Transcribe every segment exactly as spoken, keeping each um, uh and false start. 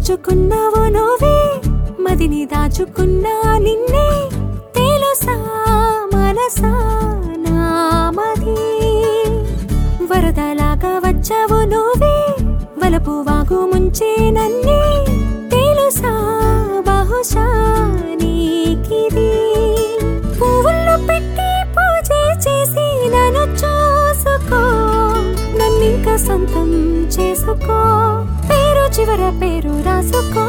దోచుకున్నావు నువ్వే మదిని దాచుకున్నా నిన్నే తెలుసా మనసా నామది వరదలాగా వచ్చావు నువ్వే వలపు వాగు ముంచే నన్నే తెలుసా బహుశా నీకిది పువ్వుల్లో పెట్టి పూజే చేసి నన్ను చూసుకో నన్నింక సొంతం చేసుకో పేరు చివర పేరు రాసుకో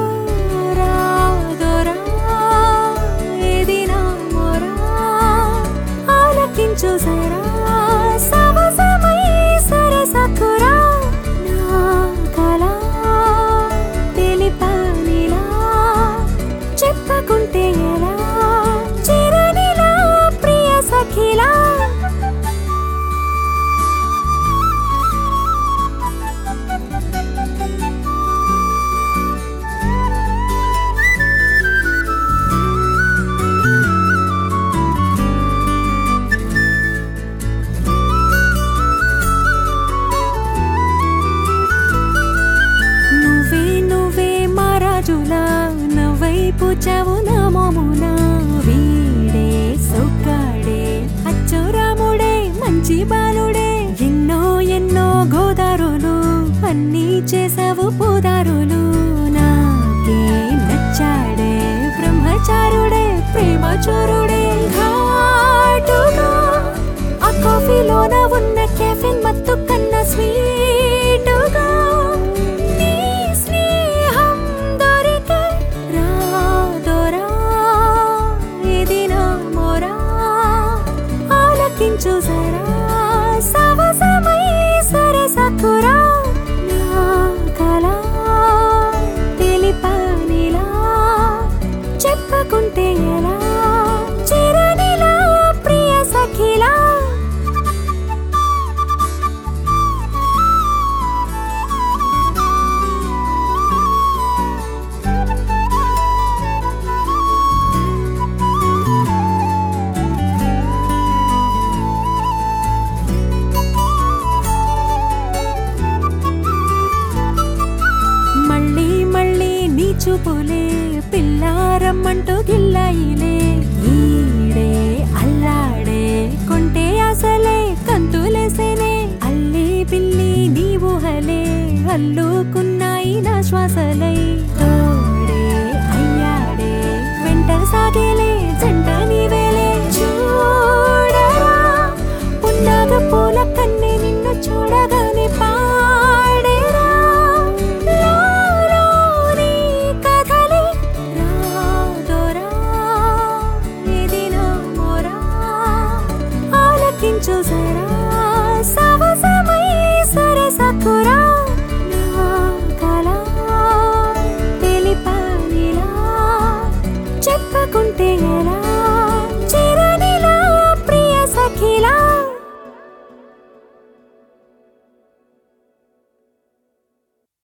రాదోరా ఏది నా మొరా ఆలకించు జరా సవసమై సరసకురా నా కల తెలిపనిలా చెప్పకుంటే ఎలా చిరనిలా ప్రియ సఖిలా పూచావు నా మోమున వీడే సొక్కాడే అచ్చోరాముడే మంచి బాలుడే ఎన్నో ఎన్నో గోదారులు అన్నీ చేసావు పోదారులు నాకే నచ్చాడే బ్రహ్మచారుడే ప్రేమ చోరుడే ఘాటుగా ఆ కాఫీలోన ఉన్న కెఫిన్ మత్తు కన్నా స్వీటుగా చూసారా సవసమై సరసకురా నా కల తెలిపనిలా చెప్పకుంటే ఎలా చిరనిలా ప్రియ సఖిలా చూపులే పిల్లారమ్మంటూ గిల్లాయిలే ఈడే అల్లాడే కొంటే అసలే కంతులేసేనే అల్లి పిల్లి నీ ఊహలే అల్లుకున్నాయి నా శ్వాసలై తోడే అయ్యాడే వెంట సాగేలే జంట నీవేలే చూడరా పున్నాగ పూల కన్నే నిన్ను చూడగానే పాడేరా చూసారా సవసమై సరసకురా నా కల తెలిపనిలా చెప్పకుంటే ఎలా